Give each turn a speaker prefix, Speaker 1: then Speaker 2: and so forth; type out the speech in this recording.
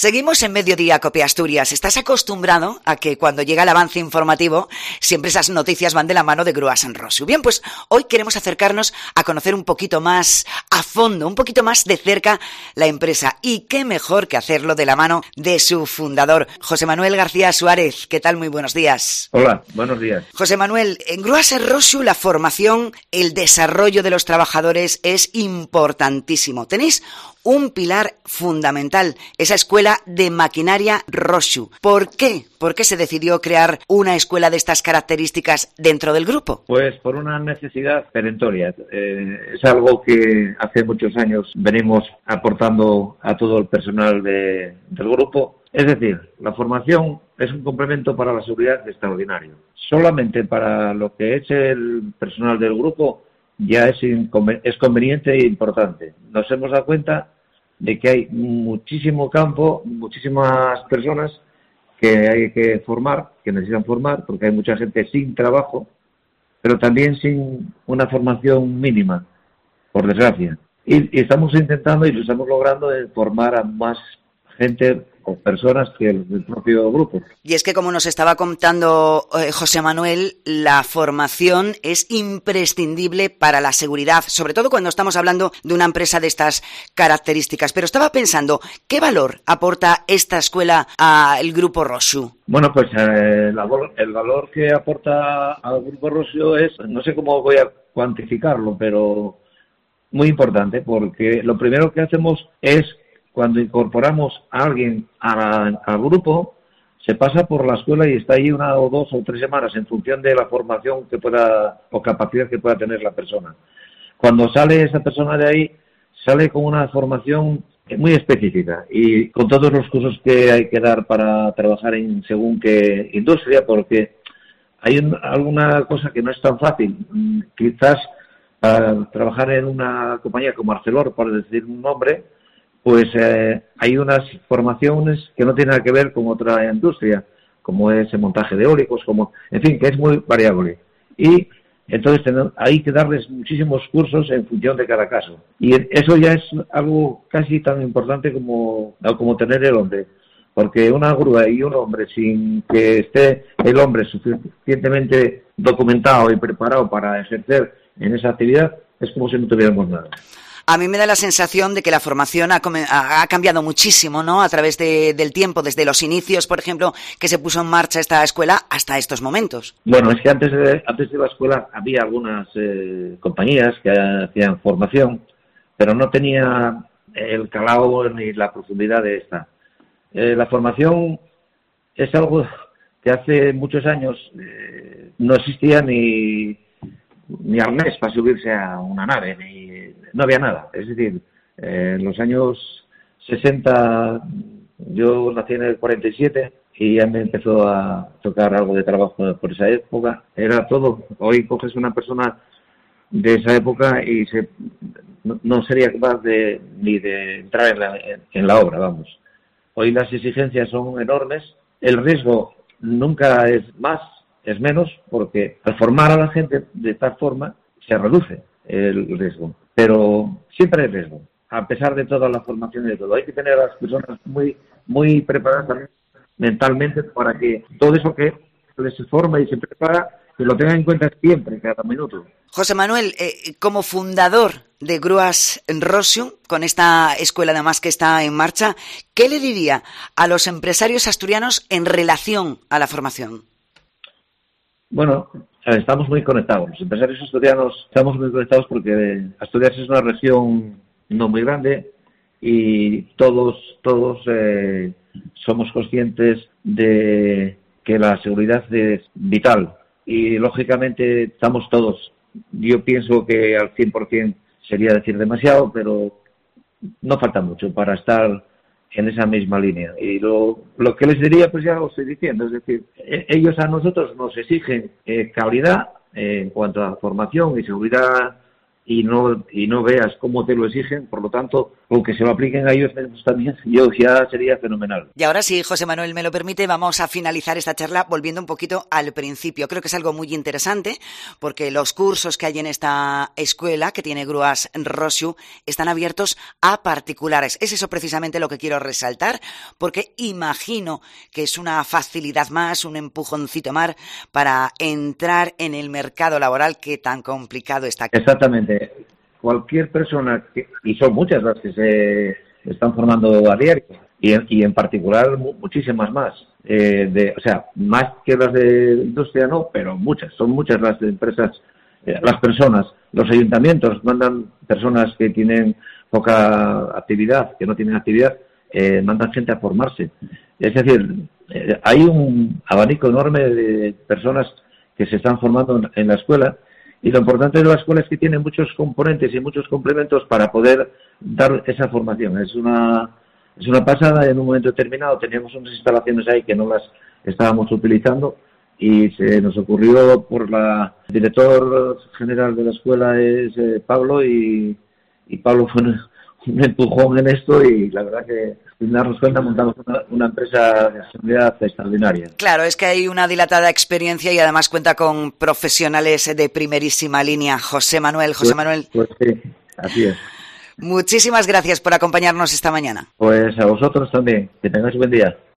Speaker 1: Seguimos en Mediodía Cope Asturias. Estás acostumbrado a que cuando llega el avance informativo, siempre esas noticias van de la mano de Grúas en Rosiu. Bien, pues hoy queremos acercarnos a conocer un poquito más a fondo, un poquito más de cerca la empresa. Y qué mejor que hacerlo de la mano de su fundador, José Manuel García Suárez. ¿Qué tal? Muy buenos días.
Speaker 2: Hola, buenos días.
Speaker 1: José Manuel, en Grúas en Rosiu la formación, el desarrollo de los trabajadores es importantísimo. Tenéis un pilar fundamental, esa escuela de maquinaria Rosiu. ¿Por qué? ¿Por qué se decidió crear una escuela de estas características dentro del grupo?
Speaker 2: Pues por una necesidad perentoria. Es algo que hace muchos años venimos aportando a todo el personal del grupo. Es decir, la formación es un complemento para la seguridad extraordinario. Solamente para lo que es el personal del grupo ya es conveniente e importante. Nos hemos dado cuenta de que hay muchísimo campo, muchísimas personas que hay que formar, que necesitan formar, porque hay mucha gente sin trabajo, pero también sin una formación mínima, por desgracia. Y estamos intentando y lo estamos logrando formar a más gente o personas que el propio grupo.
Speaker 1: Y es que, como nos estaba contando José Manuel, la formación es imprescindible para la seguridad, sobre todo cuando estamos hablando de una empresa de estas características. Pero estaba pensando, ¿qué valor aporta esta escuela al Grupo Rosiu?
Speaker 2: Bueno, pues el valor que aporta al Grupo Rosiu es, no sé cómo voy a cuantificarlo, pero muy importante, porque lo primero que hacemos es, cuando incorporamos a alguien al grupo, se pasa por la escuela y está allí 1 o 2 o 3 semanas en función de la formación que pueda o capacidad que pueda tener la persona. Cuando sale esa persona de ahí, sale con una formación muy específica y con todos los cursos que hay que dar para trabajar en según qué industria, porque hay alguna cosa que no es tan fácil. Quizás trabajar en una compañía como Arcelor, por decir un nombre, pues hay unas formaciones que no tienen nada que ver con otra industria, como es el montaje de eólicos, en fin, que es muy variable. Y entonces hay que darles muchísimos cursos en función de cada caso. Y eso ya es algo casi tan importante como tener el hombre. Porque una grúa y un hombre, sin que esté el hombre suficientemente documentado y preparado para ejercer en esa actividad, es como si no tuviéramos nada.
Speaker 1: A mí me da la sensación de que la formación ha cambiado muchísimo, ¿no? A través del tiempo, desde los inicios, por ejemplo, que se puso en marcha esta escuela, hasta estos momentos.
Speaker 2: Bueno, es que antes de la escuela había algunas compañías que hacían formación, pero no tenía el calado ni la profundidad de esta. La formación es algo que hace muchos años no existía ni al mes para subirse a una nave, no había nada. Es decir, en los años 60, yo nací en el 47 y ya me empezó a tocar algo de trabajo por esa época. Era todo. Hoy coges una persona de esa época y no sería capaz ni de entrar en la obra, vamos. Hoy las exigencias son enormes. El riesgo nunca es más, es menos, porque al formar a la gente de tal forma se reduce el riesgo. Pero siempre hay riesgo, a pesar de toda la formación y de todo. Hay que tener a las personas muy, muy preparadas también mentalmente para que todo eso que les forma y se prepara, que lo tengan en cuenta siempre, cada minuto.
Speaker 1: José Manuel, como fundador de Grúas en Rosiu, con esta escuela además que está en marcha, ¿qué le diría a los empresarios asturianos en relación a la formación?
Speaker 2: Bueno, estamos muy conectados. Los empresarios asturianos estamos muy conectados porque Asturias es una región no muy grande y todos somos conscientes de que la seguridad es vital y lógicamente estamos todos. Yo pienso que al 100% sería decir demasiado, pero no falta mucho para estar en esa misma línea. Y lo que les diría, pues ya lo estoy diciendo, es decir, ellos a nosotros nos exigen calidad en cuanto a formación y seguridad y no veas cómo te lo exigen, por lo tanto, con que se lo apliquen a ellos también, yo ya sería fenomenal.
Speaker 1: Y ahora sí, José Manuel me lo permite, vamos a finalizar esta charla volviendo un poquito al principio. Creo que es algo muy interesante porque los cursos que hay en esta escuela que tiene Grúas Rosiu están abiertos a particulares. Es eso precisamente lo que quiero resaltar, porque imagino que es una facilidad más, un empujoncito más para entrar en el mercado laboral que tan complicado está.
Speaker 2: Exactamente. Cualquier persona, y son muchas las que se están formando a diario, y en particular muchísimas más, o sea, más que las de industria no, pero son muchas las de empresas, las personas, los ayuntamientos mandan personas que tienen poca actividad, que no tienen actividad, mandan gente a formarse. Es decir, hay un abanico enorme de personas que se están formando en la escuela. Y lo importante de la escuela es que tiene muchos componentes y muchos complementos para poder dar esa formación. Es una pasada. En un momento determinado teníamos unas instalaciones ahí que no las estábamos utilizando y se nos ocurrió por el director general de la escuela es Pablo, y Pablo fue un empujón en esto, y la verdad que sin darnos cuenta montamos una empresa de seguridad extraordinaria.
Speaker 1: Claro, es que hay una dilatada experiencia y además cuenta con profesionales de primerísima línea. José Manuel.
Speaker 2: Pues sí, así es.
Speaker 1: Muchísimas gracias por acompañarnos esta mañana.
Speaker 2: Pues a vosotros también. Que tengáis un buen día.